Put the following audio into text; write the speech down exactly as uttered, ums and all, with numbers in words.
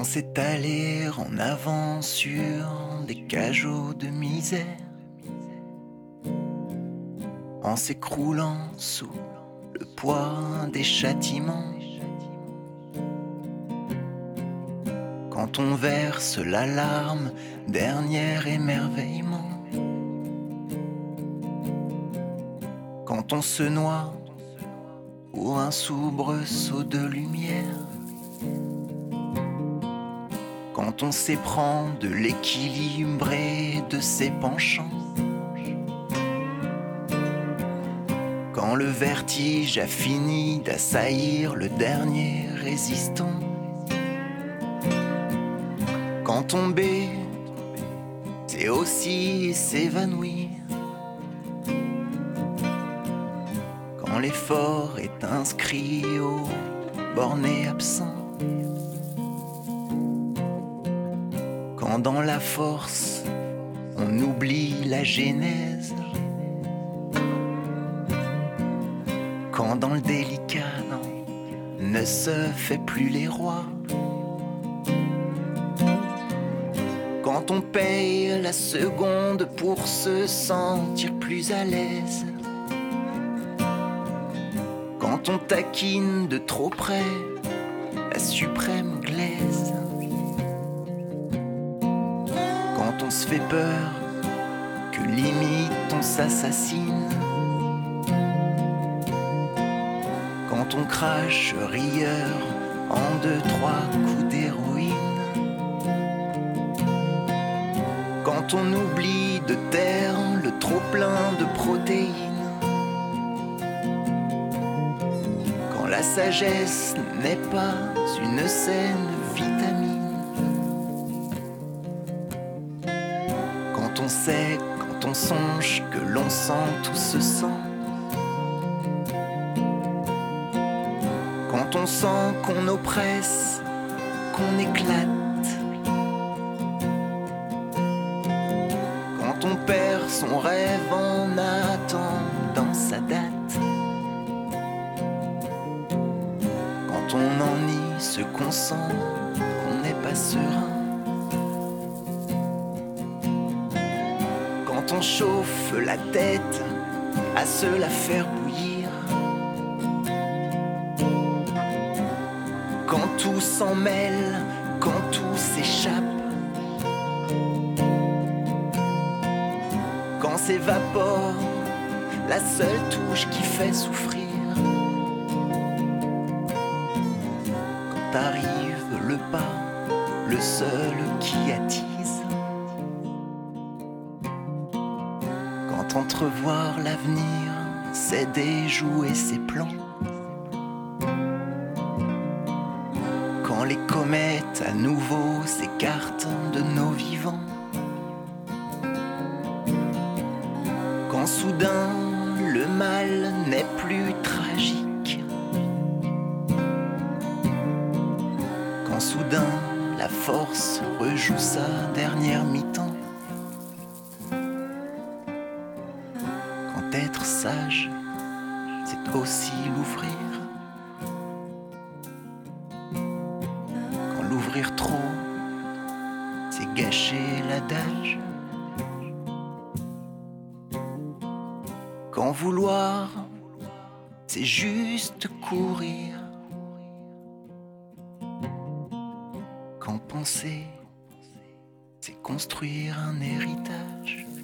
s'étaler en avant sur des cajots de misère, en s'écroulant sous le poids des châtiments. Quand on verse la larme, dernier émerveillement. Quand on se noie pour un soubresaut de lumière. Quand on s'éprend de l'équilibre et de ses penchants. Quand le vertige a fini d'assaillir le dernier résistant. Quand tomber, c'est aussi s'évanouir. Quand l'effort est inscrit au borné absent. Quand dans la force, on oublie la genèse. Quand dans le délicat, non, ne se fait plus les rois. Quand on paye la seconde pour se sentir plus à l'aise. Quand on taquine de trop près la suprême glaise. Quand on se fait peur, que limite on s'assassine. Quand on crache rieur en deux, trois coups d'héroïne. Quand on oublie de taire le trop-plein de protéines. Quand la sagesse n'est pas une saine vitamine. Quand on sait, quand on songe que l'on sent tout se sent. Quand on sent qu'on oppresse, qu'on éclate. Quand on perd son rêve en attendant sa date. Quand on ennie ce qu'on sent, qu'on n'est pas serein. Quand on chauffe la tête à se la faire bouillir. Quand tout s'en mêle, quand tout s'échappe. Quand s'évapore la seule touche qui fait souffrir. Quand arrive le pas, le seul qui attise. Quand entrevoir l'avenir, c'est déjouer ses plans. Quand les comètes à nouveau s'écartent de nos vivants. Quand soudain le mal n'est plus tragique. Quand soudain la force rejoue sa dernière mi-temps. Quand être sage, c'est aussi l'ouvrir. Quand l'ouvrir trop, c'est gâcher l'adage. Quand vouloir, c'est juste courir. Quand penser, c'est construire un héritage.